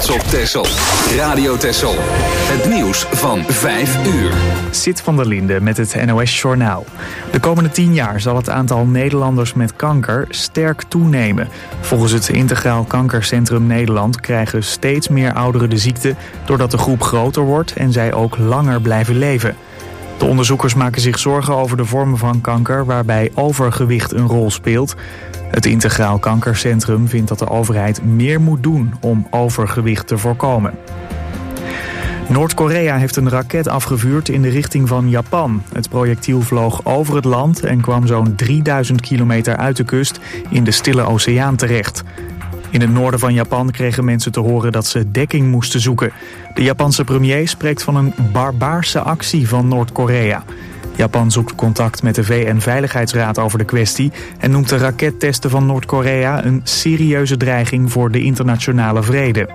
trots op Texel. Radio Texel. Het nieuws van 5 uur. Sid van der Linde met het NOS Journaal. De komende 10 jaar zal het aantal Nederlanders met kanker sterk toenemen. Volgens het Integraal Kankercentrum Nederland krijgen steeds meer ouderen de ziekte doordat de groep groter wordt en zij ook langer blijven leven. De onderzoekers maken zich zorgen over de vormen van kanker waarbij overgewicht een rol speelt. Het Integraal Kankercentrum vindt dat de overheid meer moet doen om overgewicht te voorkomen. Noord-Korea heeft een raket afgevuurd in de richting van Japan. Het projectiel vloog over het land en kwam zo'n 3000 kilometer uit de kust in de Stille Oceaan terecht. In het noorden van Japan kregen mensen te horen dat ze dekking moesten zoeken. De Japanse premier spreekt van een barbaarse actie van Noord-Korea. Japan zoekt contact met de VN-veiligheidsraad over de kwestie en noemt de rakettesten van Noord-Korea een serieuze dreiging voor de internationale vrede.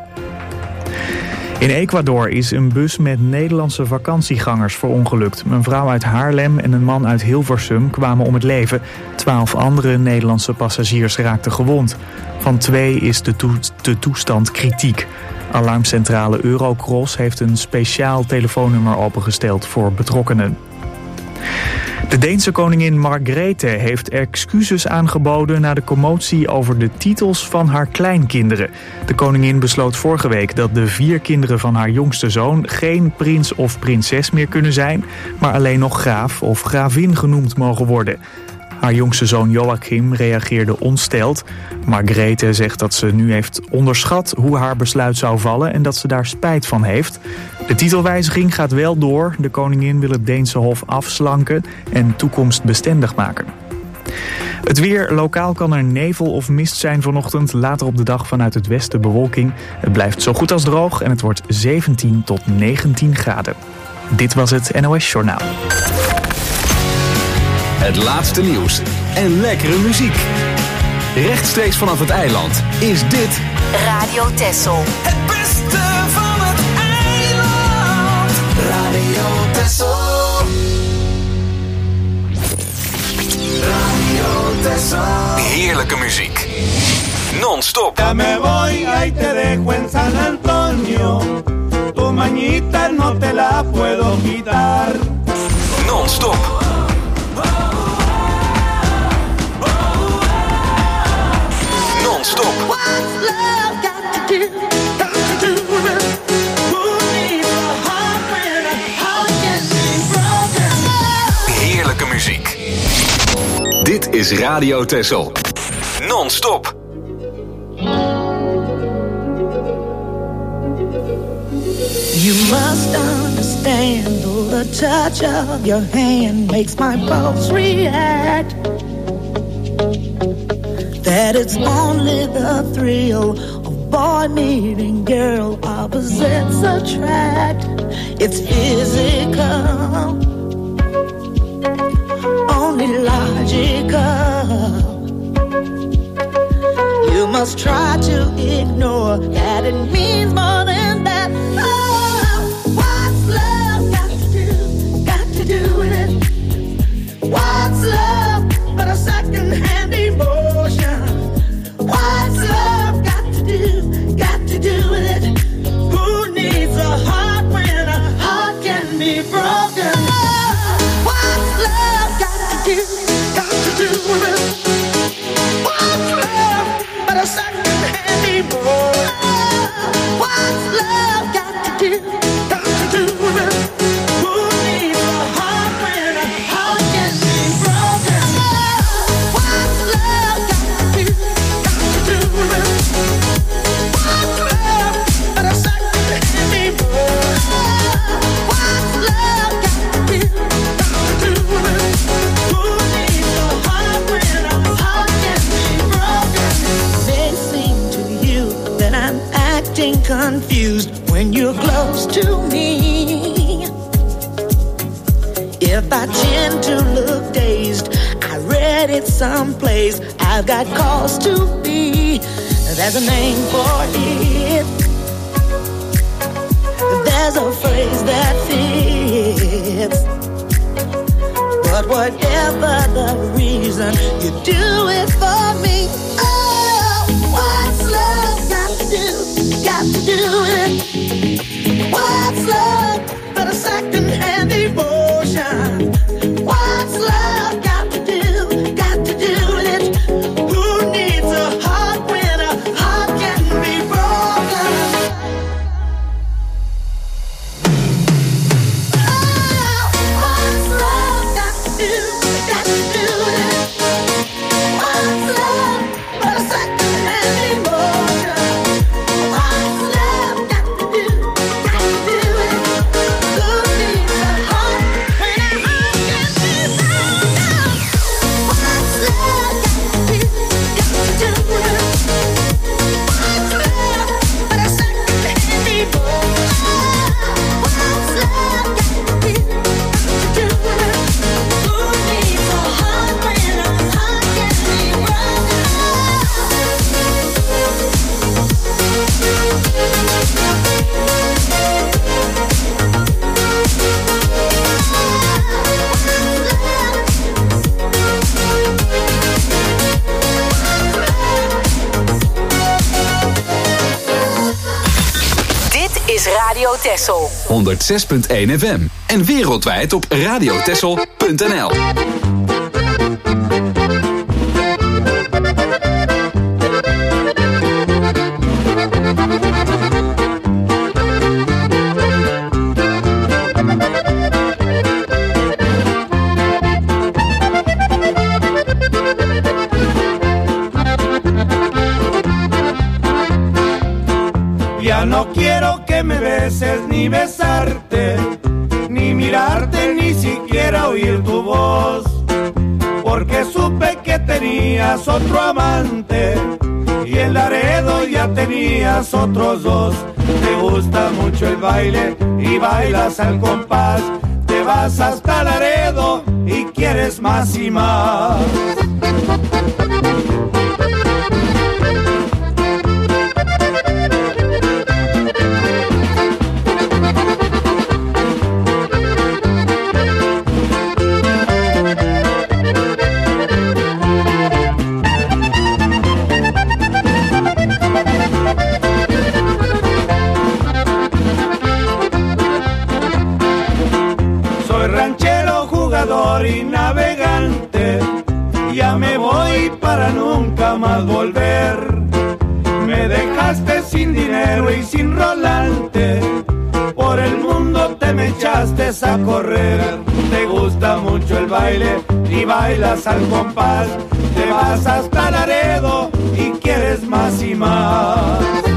In Ecuador is een bus met Nederlandse vakantiegangers verongelukt. Een vrouw uit Haarlem en een man uit Hilversum kwamen om het leven. 12 andere Nederlandse passagiers raakten gewond. Van 2 is de toestand kritiek. Alarmcentrale Eurocross heeft een speciaal telefoonnummer opengesteld voor betrokkenen. De Deense koningin Margrethe heeft excuses aangeboden na de commotie over de titels van haar kleinkinderen. De koningin besloot vorige week dat de 4 kinderen van haar jongste zoon geen prins of prinses meer kunnen zijn, maar alleen nog graaf of gravin genoemd mogen worden. Haar jongste zoon Joachim reageerde ontsteld. Margrethe zegt dat ze nu heeft onderschat hoe haar besluit zou vallen en dat ze daar spijt van heeft. De titelwijziging gaat wel door. De koningin wil het Deense hof afslanken en toekomstbestendig maken. Het weer. Lokaal kan er nevel of mist zijn vanochtend. Later op de dag vanuit het westen bewolking. Het blijft zo goed als droog en het wordt 17 tot 19 graden. Dit was het NOS Journaal. Het laatste nieuws en lekkere muziek. Rechtstreeks vanaf het eiland is dit Radio Texel. Het beste van het eiland. Radio Texel. Radio Texel. Heerlijke muziek. Non-stop. Ya me voy, ahí te dejo en San Antonio. Tu mañita no te la puedo quitar. Non-stop. Non-stop. What's love got to do? Got to do with it. Who needs a heart when a heart can be broken? Heerlijke muziek. Dit is Radio Texel. Non-stop. You must understand, though the touch of your hand makes my pulse react, that it's only the thrill of boy meeting girl, opposites attract. It's physical, only logical. You must try to ignore that it means more than that. Oh, what's love got to do with it? What's love but a second-hand emotion? What's love got to do with it? Who needs a heart when a heart can be broken? What's love got to do with it? What's love but a second-hand emotion? What's love got to do with it? Who needs a heart when a heart can be broken? What's love got to do with it? What's love but a second-hand emotion? What's love got to do with it? Who needs a heart when a heart can be broken? It may seem to you that I'm acting confused when you're close to me. If I tend to look dazed, I read it someplace. I've got cause to be. There's a name for it. There's a phrase that fits. But whatever the reason, you do it for me. Oh, what's love got to do? Got to do it. is Radio Texel. 106.1 FM. En wereldwijd op radiotexel.nl. Ya no quiero que me beses ni besarte, ni mirarte, ni siquiera oír tu voz, porque supe que tenías otro amante y en Laredo ya tenías otros dos. Te gusta mucho el baile y bailas al compás, te vas hasta Laredo y quieres más y más. Y navegante, ya me voy para nunca más volver. Me dejaste sin dinero y sin rolante, por el mundo te me echaste a correr. Te gusta mucho el baile y bailas al compás, te vas hasta Laredo y quieres más y más.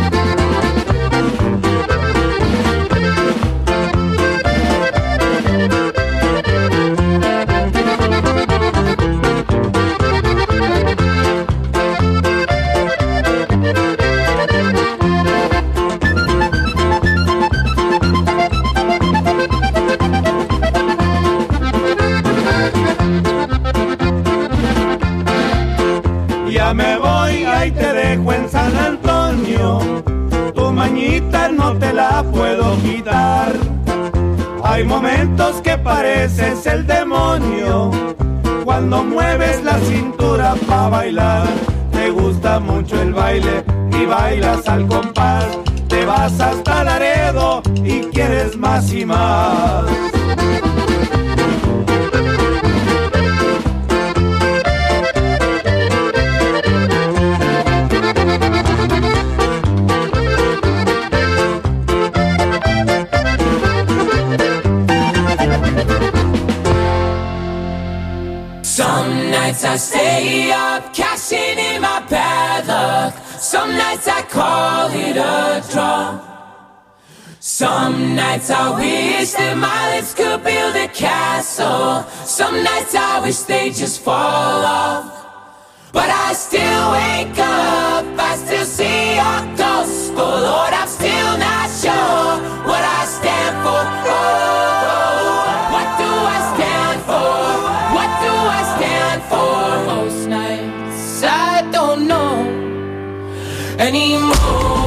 Ya me voy, ahí te dejo en San Antonio, tu mañita no te la puedo quitar. Hay momentos que pareces el demonio, cuando mueves la cintura pa' bailar. Te gusta mucho el baile y bailas al compás, te vas hasta Laredo y quieres más y más. Some nights I stay up, cashing in my bad luck. Some nights I call it a draw. Some nights I wish that my lips could build a castle. Some nights I wish they just fall off. But I still wake up, I still see your ghost. Oh Lord, I'm still not sure what I stand for. Oh, what do I stand for? What do I stand for? Most nights I don't know anymore.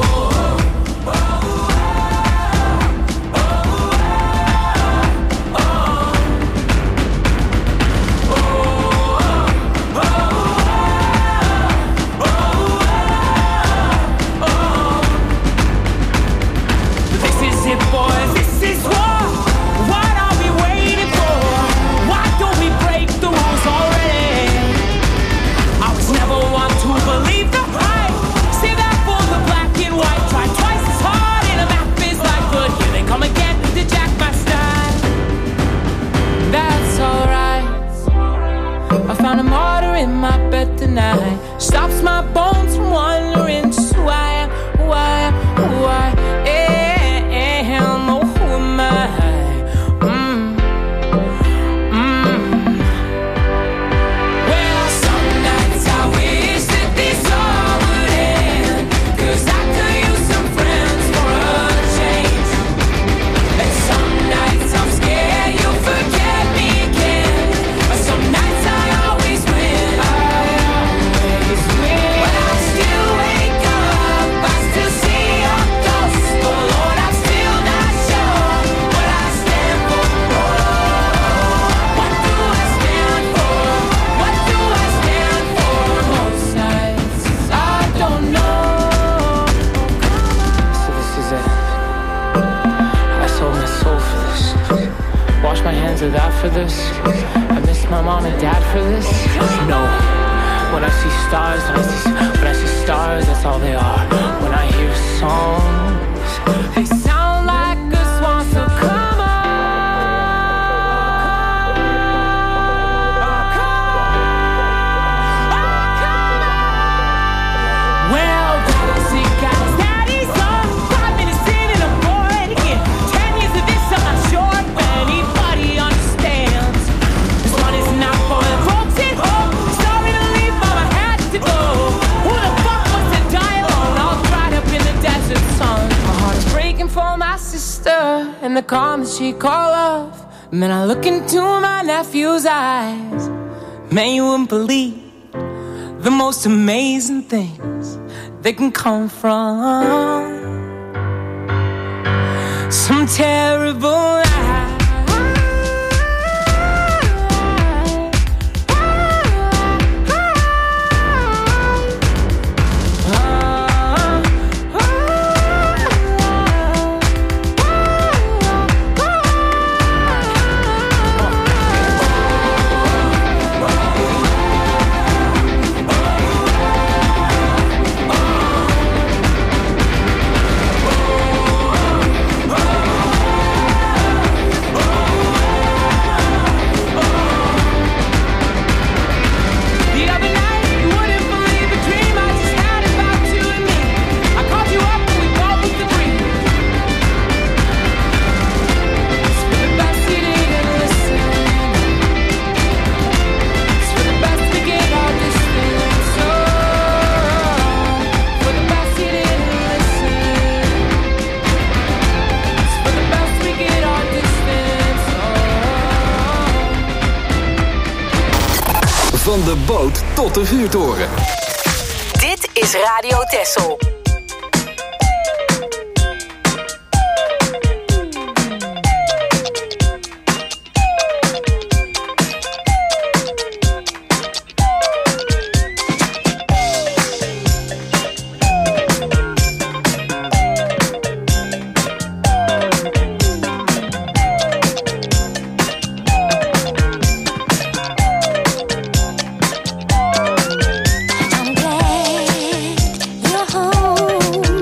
wash my hands of that for this. I miss my mom and dad for this. No. When I see stars, when I see stars, that's all they are. When I hear songs, they sound like a swan, so come on. Well, daddy got daddy's on 5 minutes in and I'm bored again. 10 years of this, I'm not sure if anybody understands. This one is not for the folks at home. Sorry to leave, mama had to go. Who the fuck wants to die alone? All dried up in the desert sun. My heart is breaking for my sister and the calm that she call love. And then I look into my nephew's eyes. Man, you wouldn't believe the most amazing things they can come from some terrible lie. Van de boot tot de vuurtoren. Dit is Radio Texel. I'm glad you're home.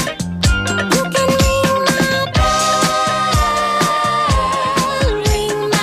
ring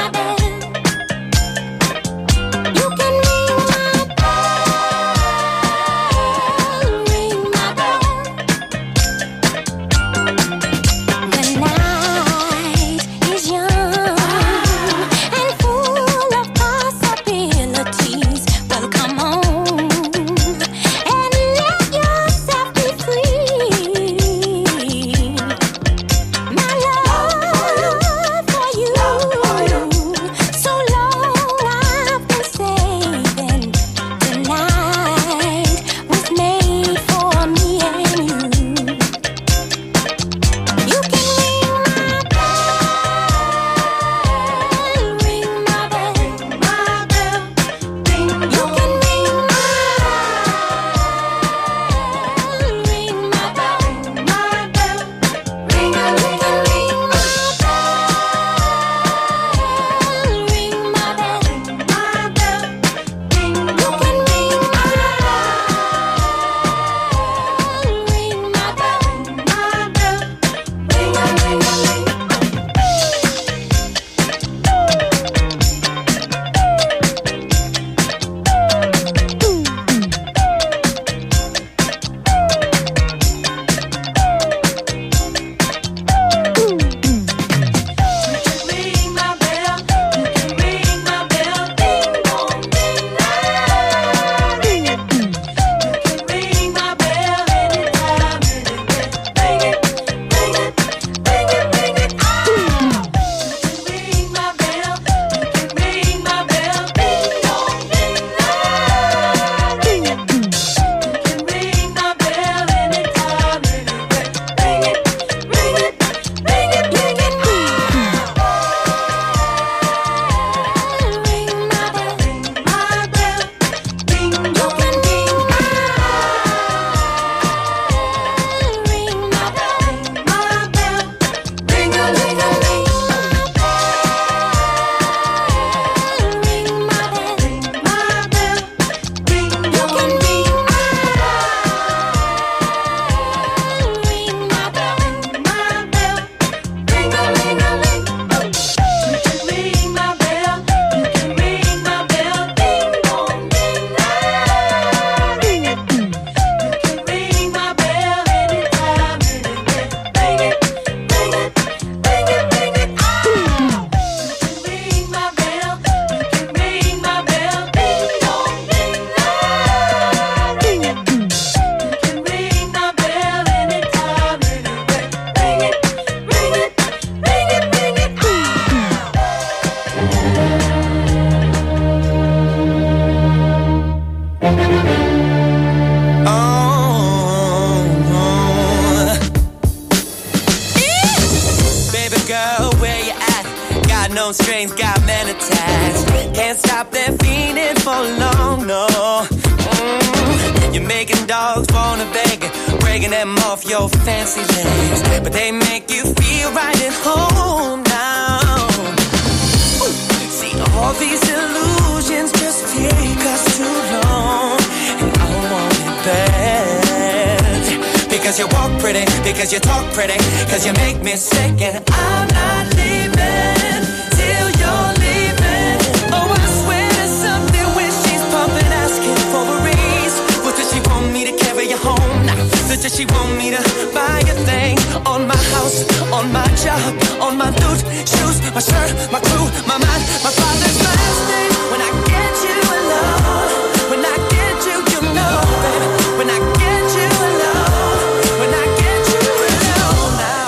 unknown strains got men attached. Can't stop their feeling for long, no. You're making dogs wanna beg, breaking them off your fancy legs, but they make you feel right at home now. See, all these illusions just take us too long, and I want it bad. Because you walk pretty, because you talk pretty, because you make me sick, and I'm not leaving till you're leaving. Oh, I swear to something when she's pumping, asking for a raise. What does she want me to carry you home? Nah, does she want me to buy a thing? On my house, on my job, on my loot, shoes, my shirt, my crew, my mind, my father's last name. When I get you alone, when I get you, you know, baby. When I get you alone, when I get you alone now.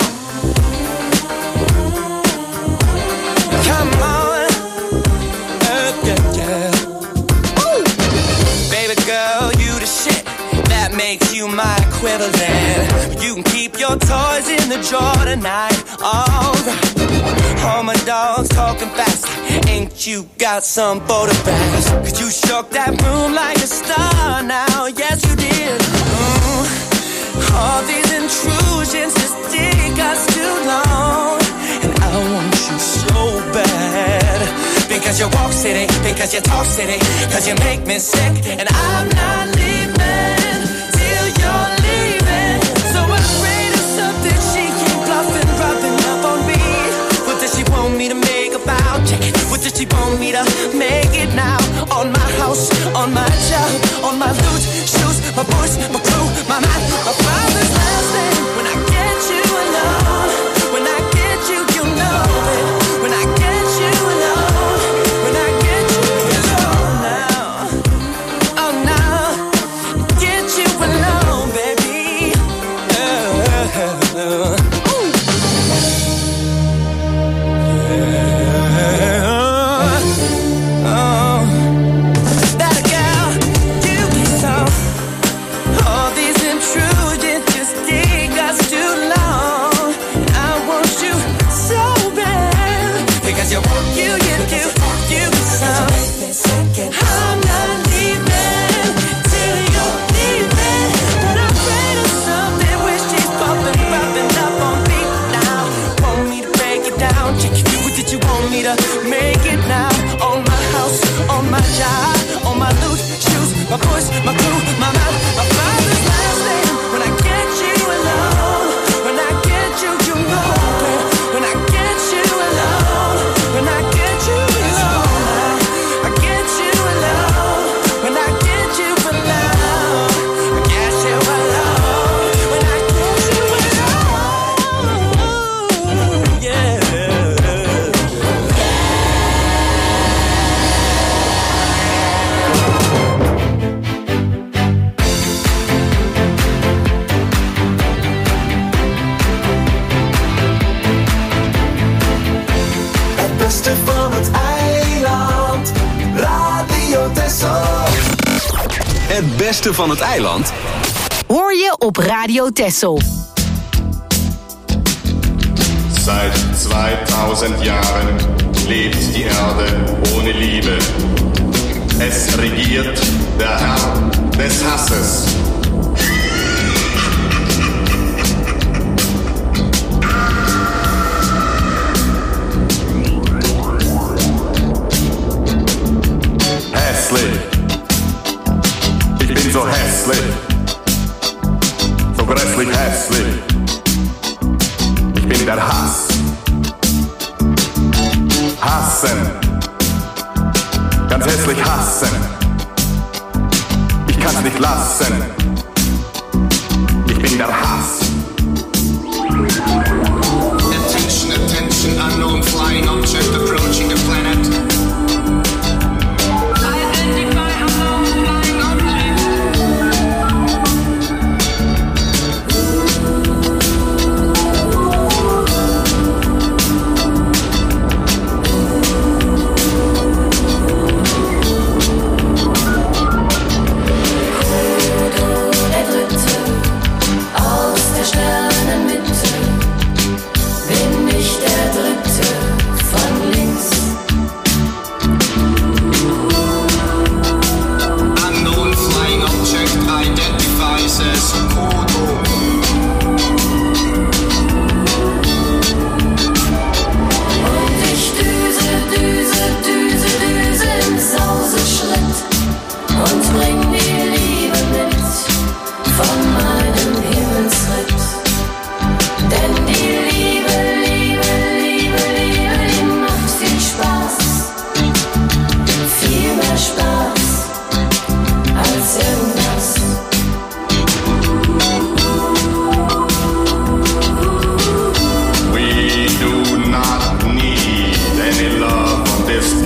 Come on, yeah. Ooh. Baby girl, you the shit. That makes you my equivalent. You can keep your toys in the drawer tonight. Alright. All my dogs talking fast. Ain't you got some photographs? Cause you shook that room like a star now. Yes, you did. All these intrusions just take us too long, and I want you so bad. Because you walk city, because you talk city, because you make me sick, and I'm not leaving till you're leaving. So afraid of something she keep bluffing, rubbing up on me. What does she want me to make about? Check it. What does she want me to make it now? On my house, on my job, on my loot, shoes, my voice, my crew, my mind, my father's last name. When I get you alone, when I get you, you know it. When I get you alone, when I get you alone now. Oh, now, get you alone, baby. That girl, you get some. All these intrusions just take us too long. I want you so bad. Because you want you get some. I'm not leaving till you're leaving. But I'm afraid of something when she's popping, rubbing up on me now. Want me to break it down? What did you want me to make it now? On my house, on my job, on my loot, shoes, my voice, my crew, my mouth, my father's last name. When I get you alone, when I get you, you know it. When I get you alone, when I get you alone, I get you alone. When I get you alone, I get you alone. When I get you alone, yeah. Het beste van het eiland, Radio Texel. Het beste van het eiland Hoor je op Radio Texel. Seit 2000 Jahren lebt die Erde ohne Liebe. Es regiert der Herr des Hasses. Hässlich. Ich bin so hässlich. So grässlich hässlich. Ich bin der Hass. Hassen. Ganz hässlich hassen. Ich kann's nicht lassen. Ich bin der Hass. Attention, attention, unknown flying object approaching the planet. Identify unknown flying object. All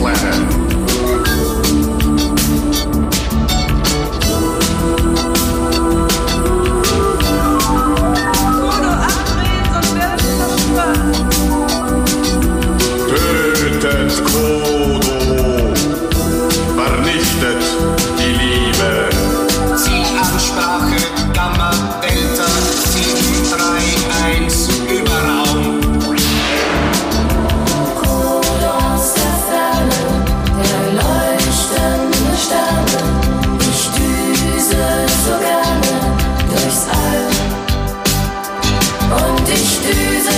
planet. Tötet Kodo, vernichtet die Liebe. Zielansprache Gamma Delta 731 Überraum. Kodo aus der Ferne, der leuchtende Sterne. Ich düse so gerne durchs All. Und ich düse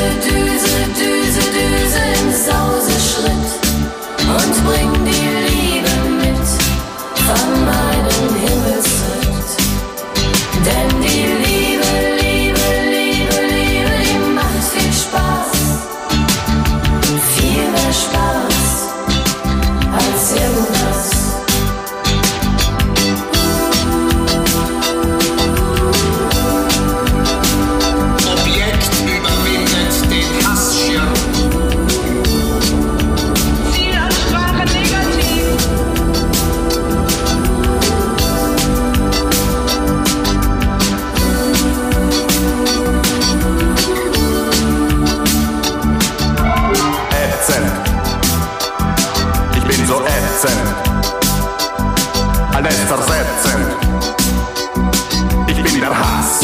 im Sauseschritt und bring die Liebe mit von meinem Himmelsritt. Denn die Liebe, die macht viel Spaß. Viel mehr Spaß als irgendwas. Objekt überwindet den Hassschirm. Zielansprache negativ. Ätzend. Ich bin so ätzend. Alles zersetzend. Ich bin der Hass.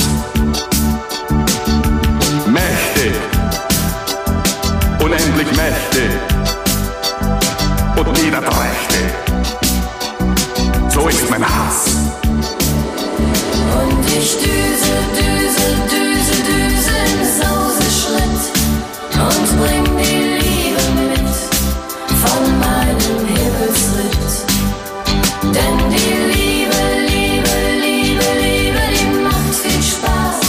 Mächtig. Unendlich mächtig. Und niederträchtig. So ist mein Hass. Und ich düse im Sauseschritt und bring die Liebe mit von meinem Himmelsritt. Denn die Liebe, die macht viel Spaß.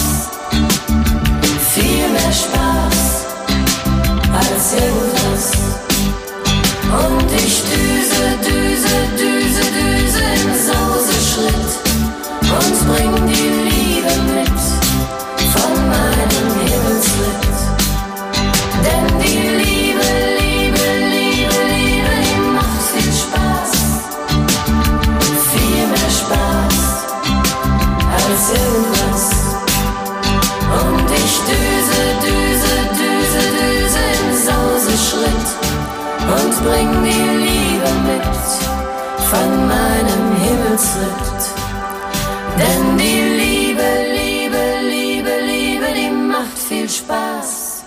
Viel mehr Spaß als irgendwas. Und ich düse im Sauseschritt und bring die Liebe mit von meinem Himmelsritt. Denn die Liebe, die macht viel Spaß. Viel mehr Spaß als irgendwas. Und ich düse im Sauseschritt und bring die Liebe mit von meinem Himmelsritt. Denn die Liebe, die macht viel Spaß.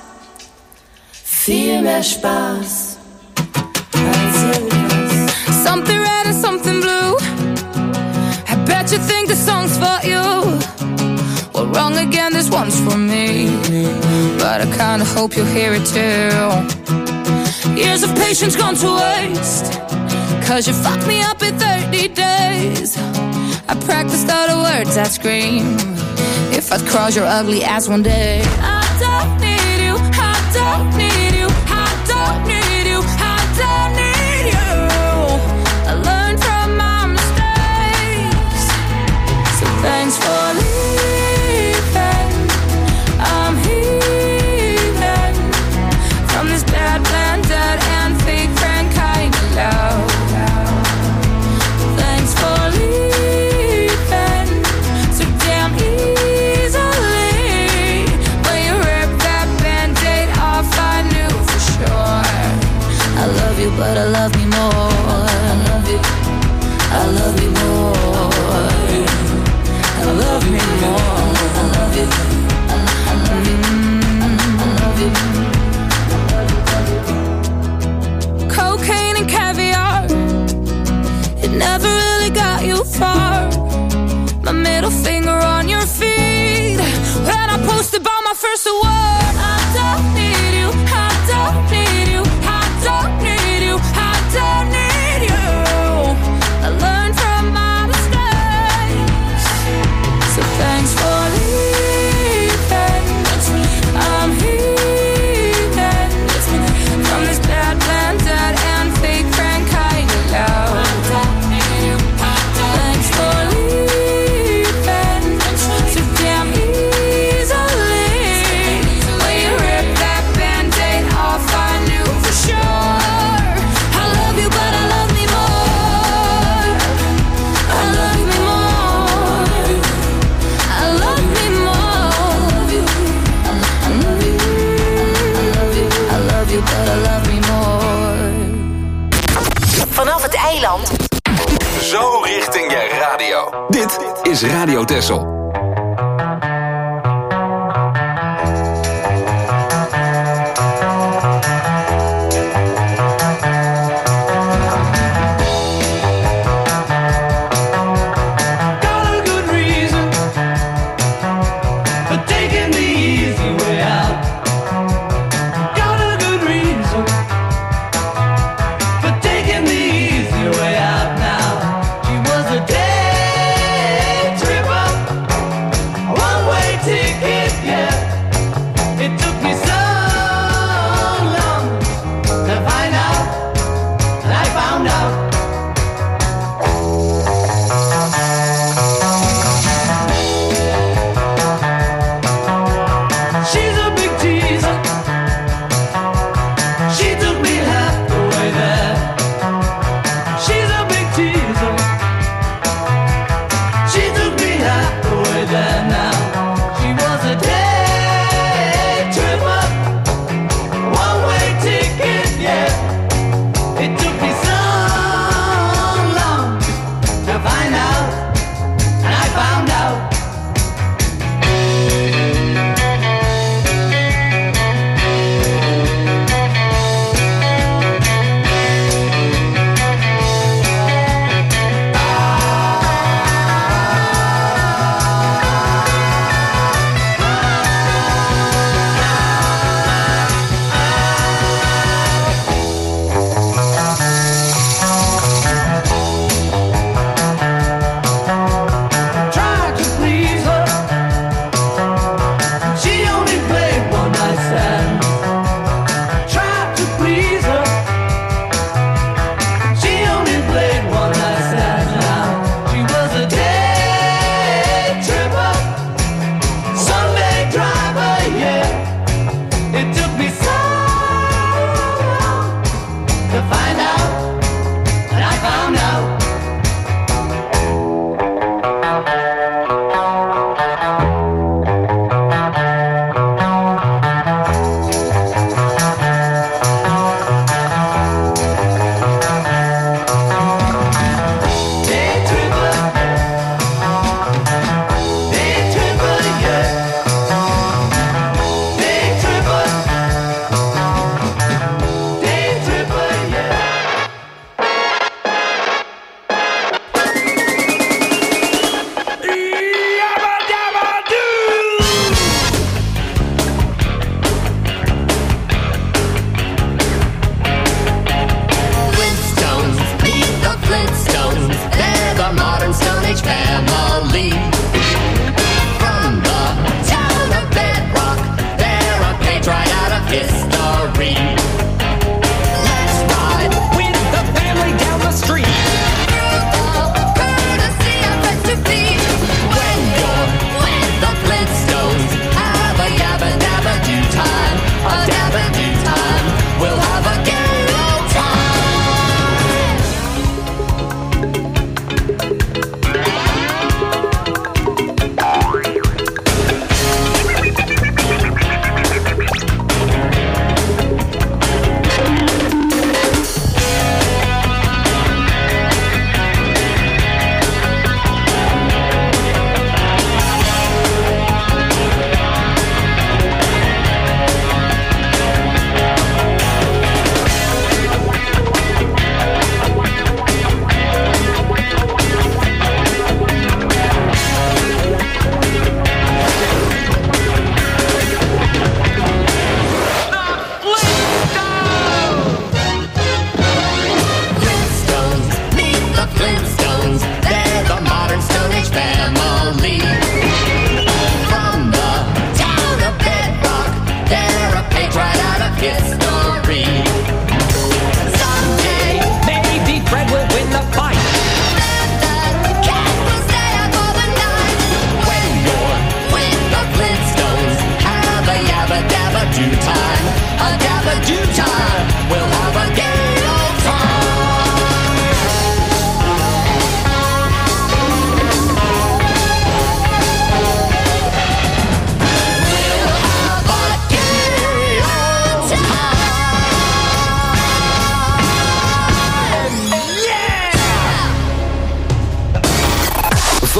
Viel mehr Spaß als irgendwas. Something red and something blue. I bet you think the song's for you. Well, wrong again, this one's for me. But I kinda hope you'll hear it too. Years of patience gone to waste. 'Cause you fucked me up in 30 days. I practiced all the words I'd scream if I'd cross your ugly ass one day. I don't need you, I don't need you, I don't need you, I don't need you. I learned from my mistakes. So thanks for leaving. I'm healing from this bad, blended and fake friend kind of love. Thanks for leaving so damn easily. When you ripped that Band-Aid off, I knew for sure. I love you, but I love me more. I love you, I love you more. I love me more. I love you, I love you, I love you. Cocaine and caviar, it never really got you far. My middle finger on your feet when I posted by my first award. I don't need you, I don't need you, I don't need you, I don't need you. I learned from my mistakes. So thanks for leaving. I'm healing from this bad, blended and fake friend kind of love. Thanks for leaving. So vanaf het eiland. Zo richting je radio. Dit is Radio Texel. Way out now. She was a day tripper.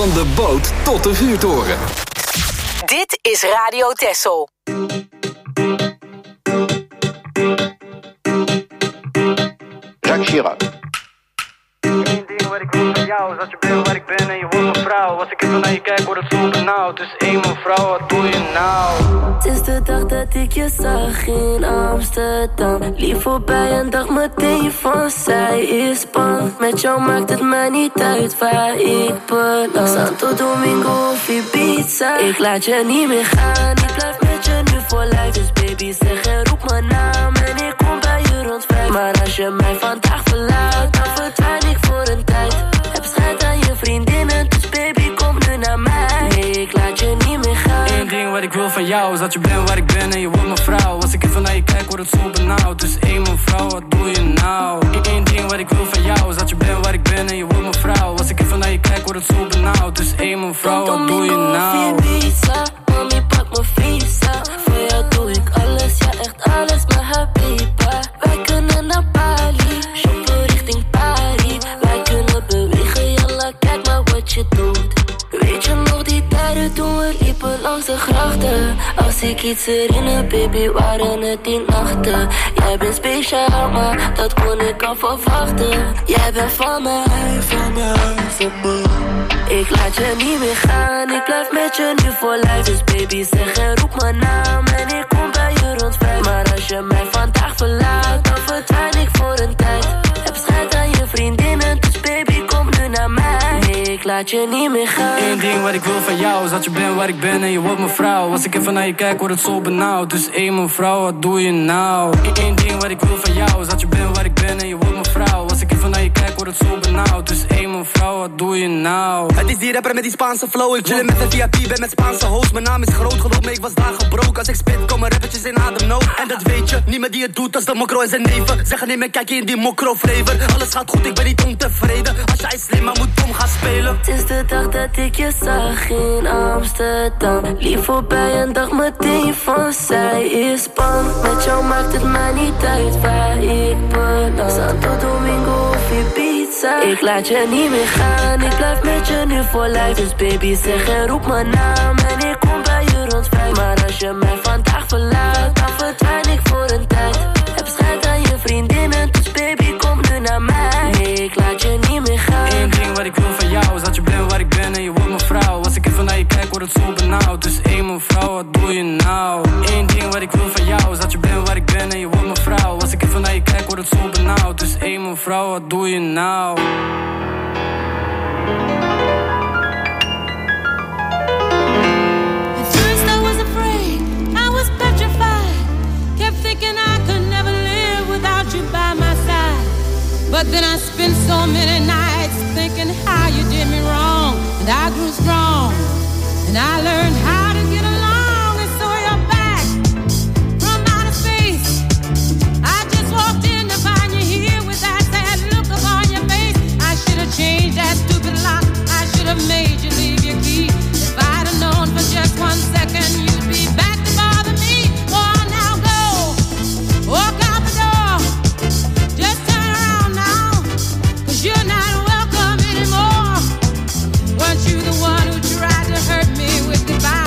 Van de boot tot de vuurtoren. Dit is Radio Texel. Jacques Chirac. Wat ik wil van jou is dat je bent waar ik ben en je wordt mijn vrouw. Als ik even naar je kijk word het zo benauwd. Dus één mevrouw, wat doe je nou? Het is de dag dat ik je zag in Amsterdam. Lief voorbij en dacht meteen van zij is bang. Met jou maakt het mij niet uit waar ik beland. Santo Domingo of Ibiza. Ik laat je niet meer gaan. Ik blijf met je nu voor lijf. Dus baby zeg en roep mijn naam. En ik kom bij je rond 5. Maar als je mij vandaag verlaat, dan verdwijn ik voor een tijd. Heb schijt aan je vriendinnen, dus baby kom nu naar mij. Nee, ik laat je niet meer gaan. Eén ding wat ik wil van jou is dat je bent waar ik ben en je wordt mijn vrouw. Als ik even naar je kijk word het zo benauwd. Dus één mevrouw, wat doe je nou? Eén ding wat ik wil van jou is dat je bent waar ik ben en je wordt mijn vrouw. Als ik even naar je kijk word het zo benauwd. Dus één mevrouw, wat doe je nou? Mami pak mijn visa. Voor jou doe ik alles, ja echt alles, maar habiba. Wij kunnen naar Bali, shoppen richting Paris. Wij kunnen bewegen, jalla, kijk maar wat je doet. Weet je nog die tijden toen we liepen langs de grachten? Als ik iets herinner, baby, waren het die nachten. Jij bent speciaal, maar dat kon ik al verwachten. Jij bent van mij, van mij, van mij. Ik laat je niet meer gaan, ik blijf met je nu voor lijf. Dus baby zeg en roep mijn naam en ik kom bij je rond 5. Maar als je mij vandaag verlaat, dan verdwijn ik voor een tijd. Heb schijt aan je vriendinnen, dus baby kom nu naar mij. Nee, ik laat je niet meer gaan. Eén ding wat ik wil van jou is dat je bent waar ik ben en je wordt mijn vrouw. Als ik even naar je kijk word het zo benauwd. Dus één mevrouw, wat doe je nou? Eén ding wat ik wil van jou is dat je bent waar ik ben en je wordt mijn vrouw. Als ik even naar je kijk word het zo benauwd. Dus één mevrouw, wat doe je nou? Het is die rapper met die Spaanse flow. Ik chillen met een VIP, ben met Spaanse host. Mijn naam is groot, geloof me, ik was daar gebroken. Als ik spit, komen rappertjes in ademnood. En dat weet je, niemand die het doet als de mokro en zijn neven. Zeggen nee, maar kijk je in die mokro flavor. Alles gaat goed, ik ben niet ontevreden. Als jij slim, maar moet dom gaan spelen. Het is de dag dat ik je zag in Amsterdam. Lief voorbij en dacht meteen van zij is bang. Met jou maakt het mij niet uit waar ik beland. Santo Domingo of Ibiza. Ik laat je niet meer gaan, ik blijf met je nu voor lijf. Dus baby zeg en roep mijn naam en ik kom bij je rond 5. Maar als je mij vandaag verlaat, dan verdwijn ik voor een tijd. Heb schijt aan je vriendinnen, dus baby kom nu naar mij. Nee, ik laat je niet meer gaan. Eén ding wat ik wil van jou is dat je bent waar ik ben en je wordt mijn vrouw. Als ik even naar je kijk word het zo benauwd. Dus één mevrouw, wat doe je nou? Eén ding wat ik wil van jou is dat je bent waar ik ben en je wordt mijn vrouw. Als ik even naar je kijk word het zo benauwd. Dus één mevrouw, wat doe je nou? At first I was afraid, I was petrified. Kept thinking I could never live without you by my side. But then I spent so many nights thinking how you did me wrong. And I grew strong, and I learned how to get along. And so you're back from outer space. I just walked in to find you here with that sad look upon your face. I should have changed that stupid lock. I should have made you leave your key. If I'd have known for just 1 second you'd be back to bother me. Oh, now go, walk out the door. Just turn around now, 'cause you're not welcome anymore. Weren't you the one who tried to hurt me with goodbye?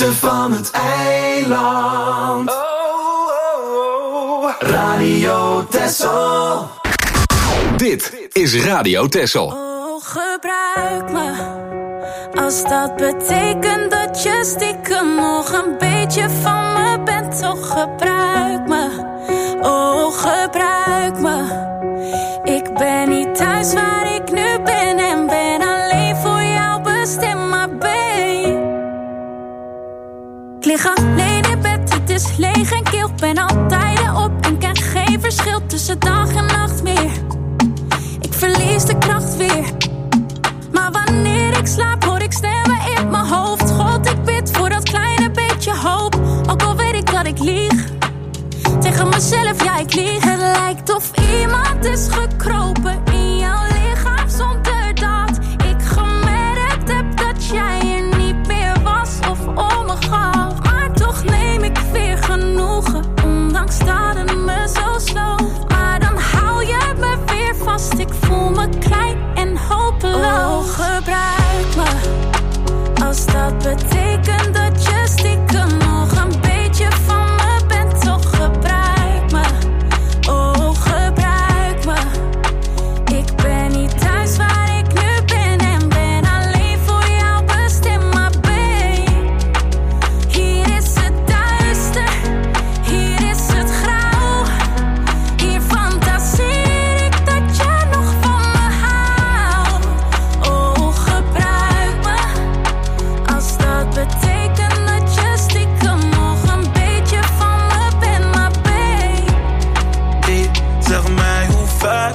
beste van het eiland. Radio Texel. Dit is Radio Texel. Oh, gebruik me. Als dat betekent dat je stiekem nog een beetje van me bent, toch gebruik me. Oh, gebruik me. Ik ben niet thuis waar ik nu ben en ben alleen voor jou bestemd, maar babe. Ik lig alleen in bed, het is leeg en kil. Ben altijd op en krijg geen verschil tussen dag en nacht meer. Ik verlies de kracht weer. Maar wanneer ik slaap hoor ik stemmen in mijn hoofd. God, ik bid voor dat kleine beetje hoop. Ook al weet ik dat ik lieg. Tegen mezelf, ja ik lieg. Het lijkt of iemand is gekropen in jouw lichaam zonder dat ik gemerkt heb dat jij er niet meer was of om me gaf. Maar toch neem ik weer genoegen, ondanks dat het me zo sloopt. Maar dan hou je me weer vast, ik voel me klein en hopeloos. Oh, gebruik me, als dat betekent dat je stiekem nog een beetje van me bent, toch gebruik me. Oh, gebruik me. Ik ben niet thuis waar ik nu ben en ben alleen voor jou bestemd, maar babe. Hier is het duister, hier is het grauw. Hier fantaseer ik dat je nog van me houdt. Oh, gebruik me, als dat betekent dat je stiekem nog een beetje van me bent, maar babe. Hey, zeg mij hoe vaak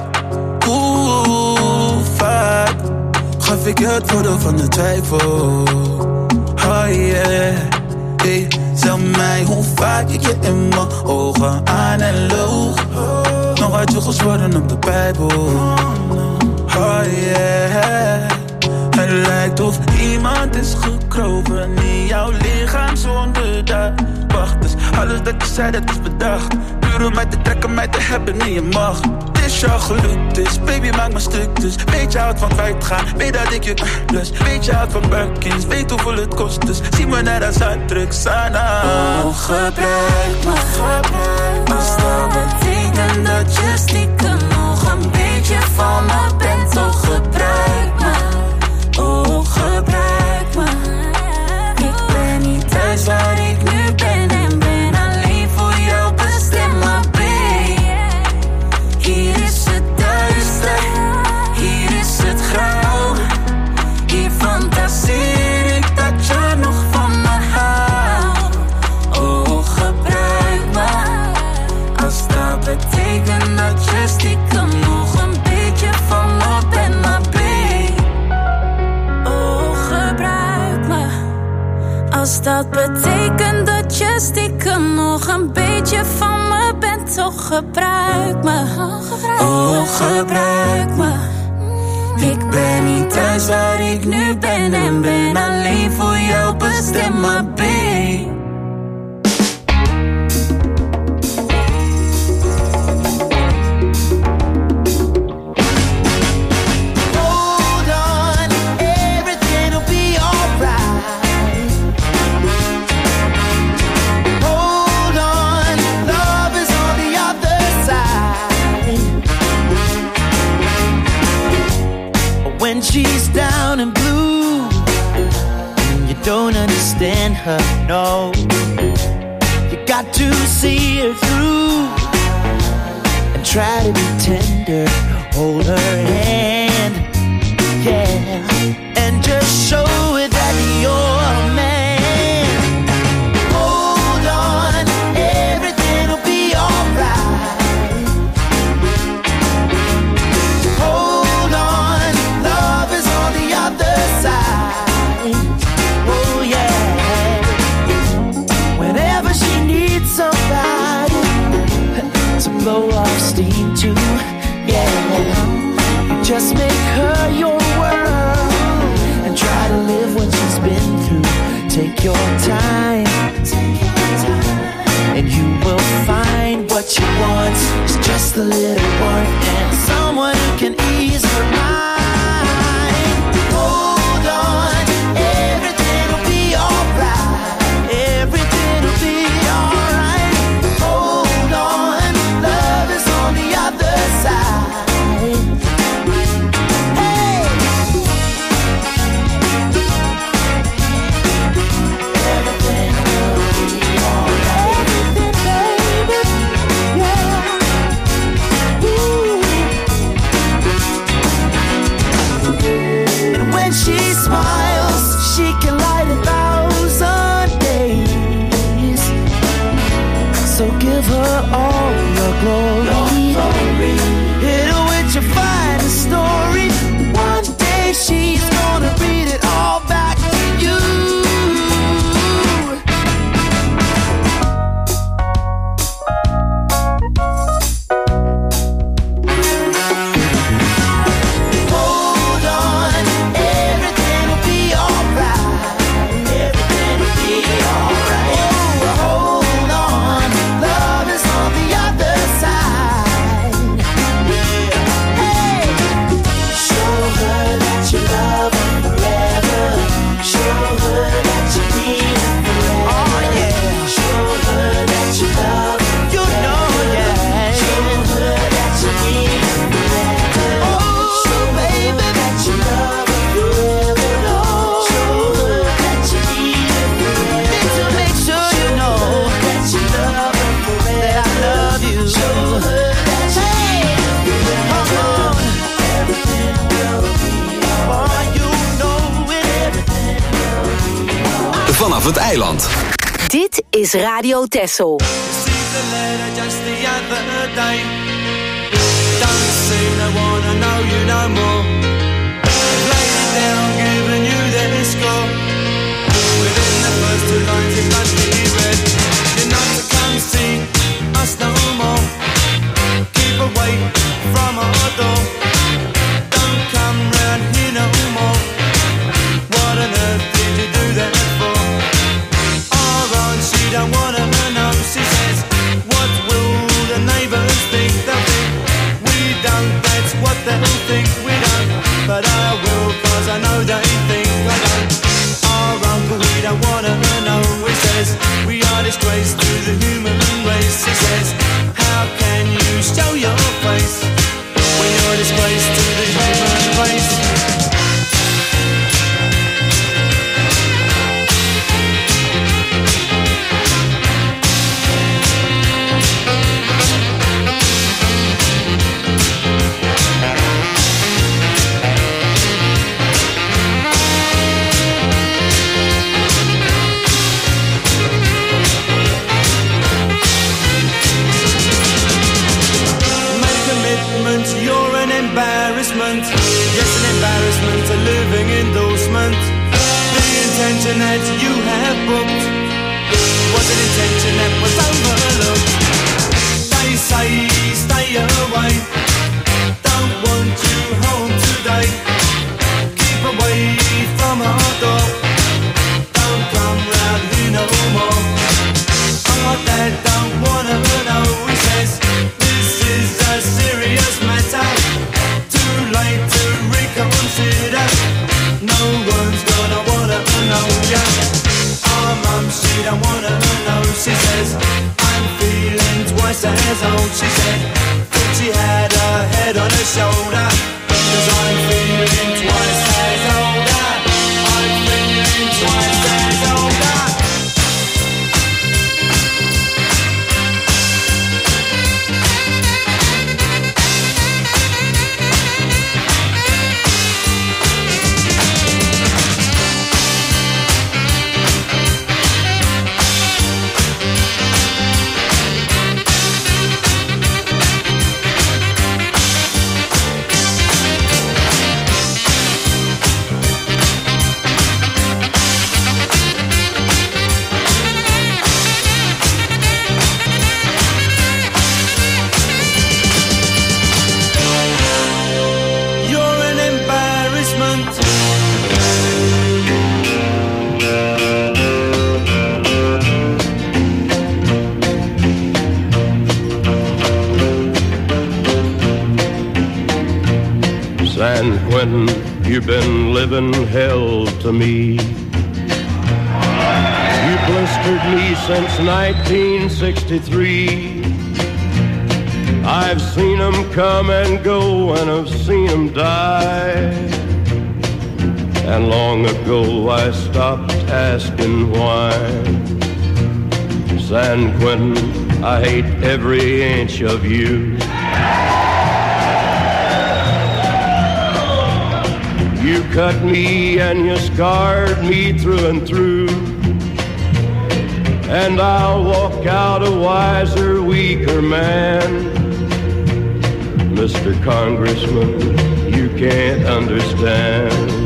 gaf ik je het voordeel van de twijfel. Oh yeah. Hey, zeg mij hoe vaak ik je in mijn ogen aan en loog. Nog had je gezworen op de Bijbel. Oh yeah. Het lijkt of iemand is gekropen in jouw lichaam zonder dat. Wacht, dus alles dat je zei, dat is bedacht. Puur om mij te trekken, mij te hebben in je macht. Het is jouw geluk, dus baby maak me stuk. Dus weet je houdt van kwijtgaan, weet dat ik je lust. Weet je houdt van Birkins, weet hoeveel het kost. Dus zie me net als uitdrugs aan. Oh, gebruik me, als dat betekent dat je stiekem nog een beetje van me bent, toch gebruik me. Oh, gebruik me. Ik ben niet thuis waar ik nu ben en ben alleen voor jou bestemd, maar babe. Hier is het duister, hier is het grauw. Hier fantaseer ik dat je nog van me houdt. Oh, gebruik me, als dat betekent dat je stiekem nog een beetje van me bent, maar babe. Als dat betekent dat je stiekem nog een beetje van me bent, toch gebruik me. Oh, gebruik me. Ik ben niet thuis waar ik nu ben en ben alleen voor jou bestemd, maar babe. When she's down and blue, and you don't understand her, no. You got to see her through and try to be tender, hold her hand, yeah, and just show her that you're a man. Hold on, everything will be alright. Hold on, love is on the other side. Oh yeah. Whenever she needs somebody to blow off steam to, yeah, you just make her your world and try to live what she's been through. Take your time, and you will find what she wants is just a little warmth and someone who can ease her mind. Hold on, everything will be alright. when she smiles, she can light 1,000 days. So give her all your glory. Hit her with your finest story. One day she's gonna read it all back to you. Hold on, everything will be alright. Everything will be alright. Oh, hold on, love is on the other side. Hey, show her that you love her forever. Show her that you need her forever. Oh yeah, show her that you love her. You know, yeah. Show her that you need her forever. Oh, show baby that you love her forever. Oh, show her that you need her forever. Need to make sure you know that you love her forever. That I love you. Show her that you need her forever. Come on, everything will be alright. You know it. Everything will be alright. Vanaf het eiland. Dit is Radio Texel. Received a letter just the other day. Don't seem to wanna know you no more. Laid it down, giving you the score. Within the first 2 lines it bluntly read, you're not to come see us no more. Keep away from our door. Don't come round here no more. What on earth did you do that for? She don't wanna know, she says, what will the neighbours think? They'll think we don't, that's what they'll think we don't. But I will, cause I know they think I don't. Our uncle, we don't wanna know, he says, we are disgrace to the human race. He says, how can you show your face when you're disgrace to the human race? You're an embarrassment. Yes, an embarrassment, a living endorsement. The intention that you have booked was an intention that was overlooked. They say stay away, don't want you home today. Keep away from our door, don't come round here no more. Our dad don't wanna know, he says, this is a serious matter. Too late to reconsider. No one's gonna wanna know ya. Our mum, she don't wanna know. She says, I'm feeling twice as old. She said, thought she had her head on her shoulder. Cause I'm feeling twice as older. I'm feeling twice as older. San Quentin, you've been living hell to me. You blistered me since 1963. I've seen them come and go, and I've seen them die. And long ago I stopped asking why. San Quentin, I hate every inch of you. You You cut me and you scarred me through and through. And I'll walk out a wiser, weaker man. Mr. Congressman, you can't understand.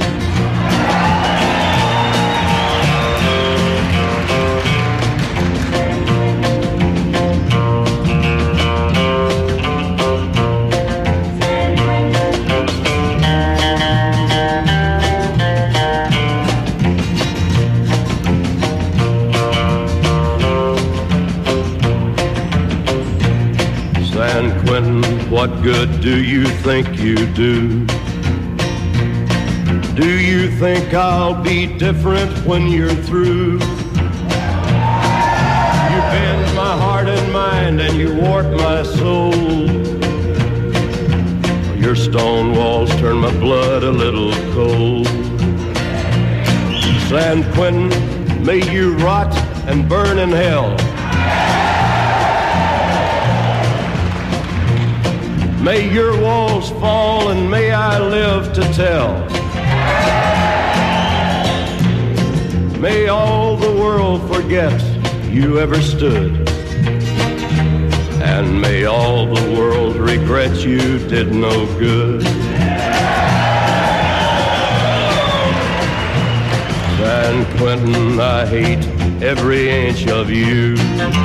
San Quentin, what good do you think you do? Do you think I'll be different when you're through? You bend my heart and mind and you warp my soul. Your stone walls turn my blood a little cold. San Quentin, may you rot and burn in hell. May your walls fall and may I live to tell. May all the world forget you ever stood. And may all the world regret you did no good. San Quentin, I hate every inch of you.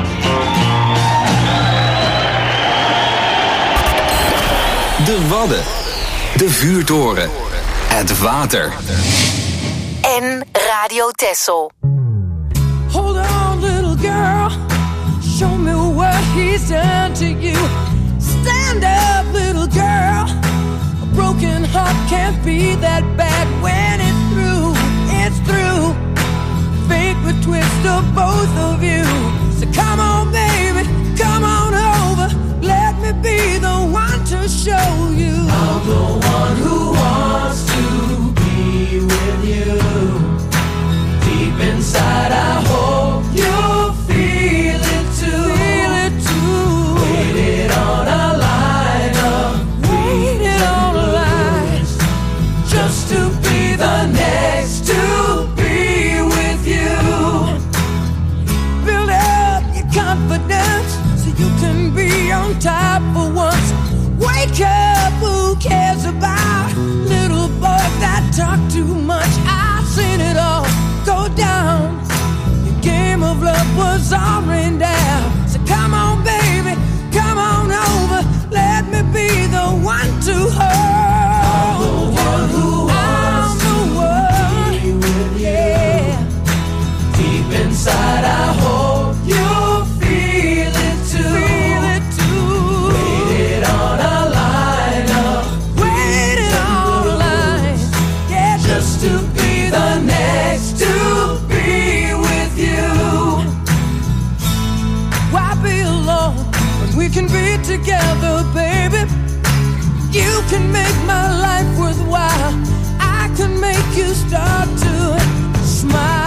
De Wadden. De Vuurtoren. Het water. En Radio Texel. Hold on, little girl. Show me what he's done to you. Stand up, little girl. A broken heart can't be that bad when it's through. It's through. Fate would twist of both of you. So come on, baby, come on over. Let me be the one to show you. I'm the one who wants to be with you. Deep inside, I hope you'll feel it too. Feel it too. Waited on a line of waited on a line just to be the next to be with you. Build up your confidence so you can be on top for once. Wake up, who cares about little boys that talk too much? I've seen it all go down. The game of love was all rained down. So come on, baby, come on over. Let me be the one to hold. I'm the one who wants to be with you. Yeah. Deep inside, I hope you'll feel it too. Feel it too. Waited on a line up. Waited on a line. Yeah, just to be the next to be with you. Why be alone when we can be together, baby? You can make my life worthwhile. I can make you start to smile.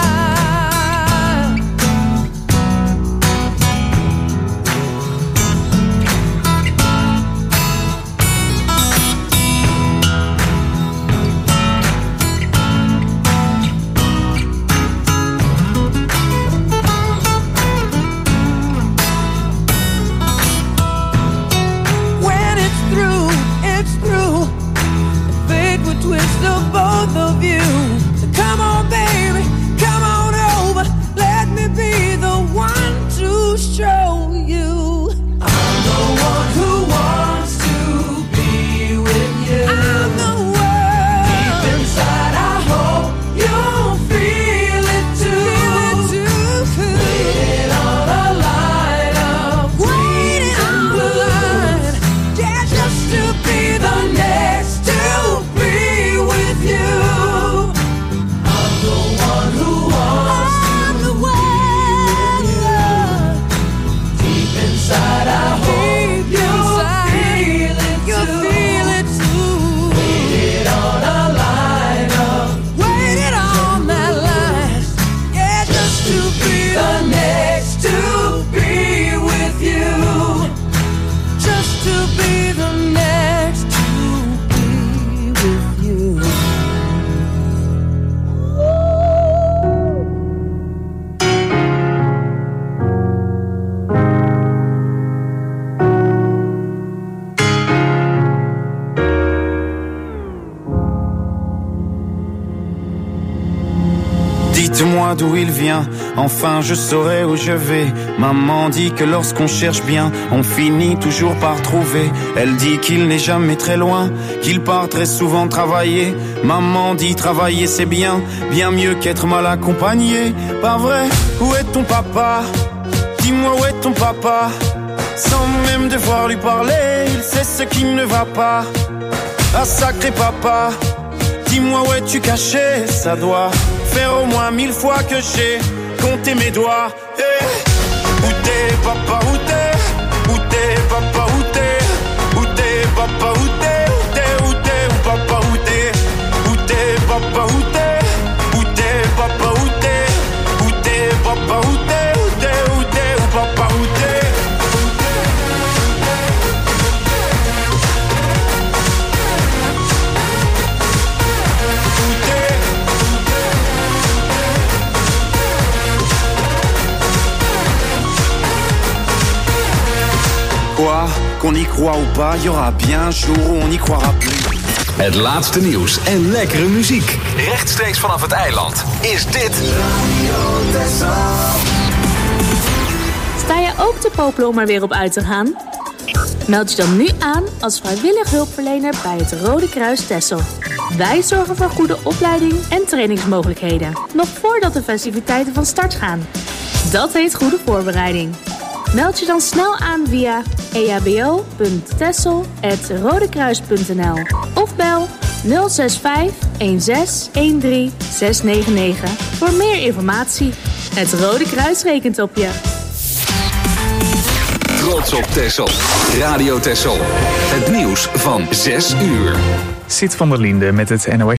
When it's through, it's through. Fate would twist of both of you. So come on, baby, come on over. Let me be the one to show you. I'm the one who wants to be with you. I'm the one. Deep inside, I hope you'll feel it too. Feel it too. Waiting on a line of waiting on a line. Yeah, just to be the next to be with you. Dites-moi d'où il vient, enfin je saurai où je vais. Maman dit que lorsqu'on cherche bien, on finit toujours par trouver. Elle dit qu'il n'est jamais très loin, qu'il part très souvent travailler. Maman dit travailler c'est bien, bien mieux qu'être mal accompagné. Pas vrai, où est ton papa? Dis-moi où est ton papa? Sans même devoir lui parler, il sait ce qui ne va pas. Ah sacré papa, dis-moi où es-tu caché? Ça doit faire au moins 1000 fois que j'ai compté mes doigts. Hey. Où t'es papa, où t'es? Où t'es papa, où t'es? Où t'es papa, où t'es? Où t'es, où t'es, où papa, où t'es? Où t'es papa, où t'es? Où t'es papa, où t'es? Où t'es papa, où t'es? Où t'es, où t'es, où papa, où t'es? Quoi, qu'on y croit ou pas, y aura bien un jour où on n'y croira plus. Het laatste nieuws en lekkere muziek. Rechtstreeks vanaf het eiland is dit Radio Texel. Sta je ook te popelen om er weer op uit te gaan? Meld je dan nu aan als vrijwillig hulpverlener bij het Rode Kruis Texel. Wij zorgen voor goede opleiding en trainingsmogelijkheden, nog voordat de festiviteiten van start gaan. Dat heet goede voorbereiding. Meld je dan snel aan via eabo.texel@rodekruis.nl of bel 065 16 13 699 voor meer informatie. Het Rode Kruis rekent op je. Trots op Texel. Radio Texel. Het nieuws van 6 uur. Sid van der Linde met het NOS.